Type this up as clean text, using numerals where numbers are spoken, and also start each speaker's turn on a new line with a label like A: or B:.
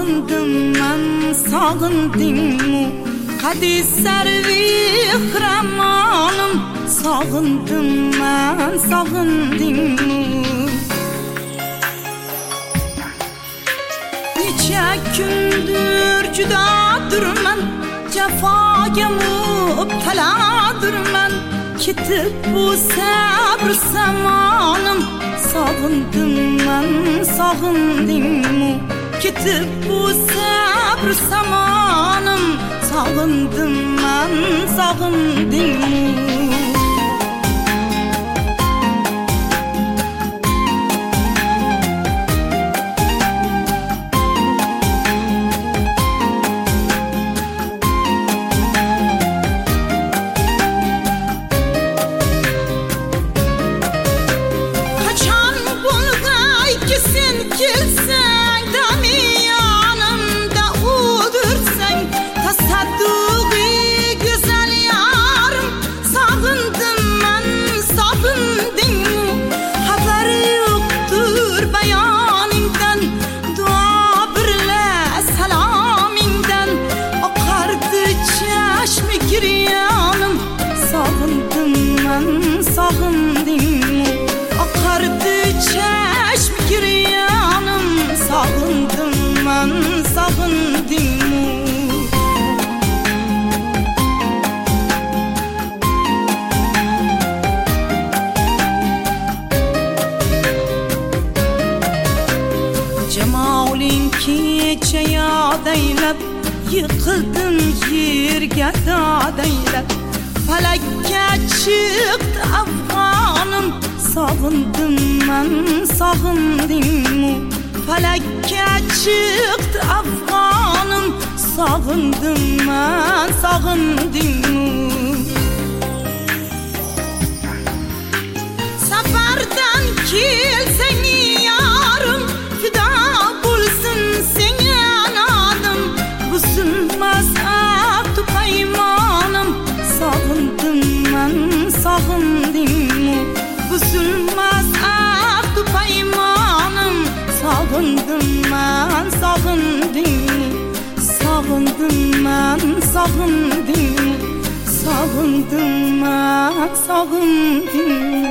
A: Sağındım mən, sağındımı Qadi sərvi xramanım Sağındım mən, sağındımı Neçə gündür cüdadır mən Cəfaya mübtəladır mən Kitib bu səbr zamanım Sağındım mən, sağındımı Kitib bu səbr zamanım Sağındım mən, sağındımı Sağındım, akardı çeşm giryanım Sağındım mən, sağındım Cemalin keçə yad eyləb Yıkıldım yergə dad eyləb Fələkə çıxdı Afğanım Sağındım mən, sağındım Fələkə çıxdı Afğanım Sağındım mən, sağındım Səfərdən kilsən yarım Fida bulsun sənə adım Bu sınmaz ahd peymanım Sağındım mən, sağındım Buzulmaz ahd peymanım Sağındım mən, sağındım Sağındım mən, sağındım Sağındım mən, sağındım